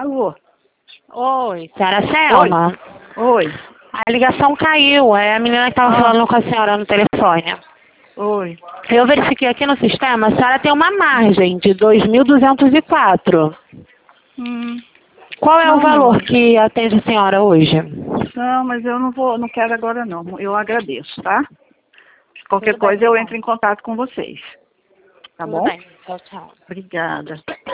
favor. Oi, senhora Selma. Oi. A ligação caiu, é a menina que estava falando com a senhora no telefone. Oi. Eu verifiquei aqui no sistema, a senhora tem uma margem de 2.204. Qual é o valor que atende a senhora hoje? Não, mas eu não quero agora não. Eu agradeço, tá? Qualquer Tudo bem, coisa eu então. entro em contato com vocês. Tá Tudo bom? bem. Tchau, tchau. Obrigada.